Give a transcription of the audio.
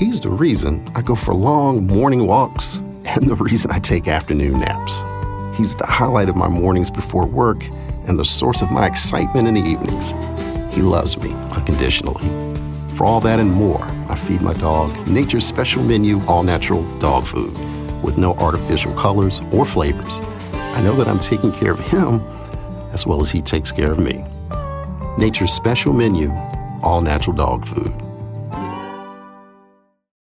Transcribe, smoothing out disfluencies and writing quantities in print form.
He's the reason I go for long morning walks and the reason I take afternoon naps. He's the highlight of my mornings before work and the source of my excitement in the evenings. He loves me unconditionally. For all that and more, I feed my dog Nature's Special Menu all-natural dog food with no artificial colors or flavors. I know that I'm taking care of him as well as he takes care of me. Nature's Special Menu all-natural dog food.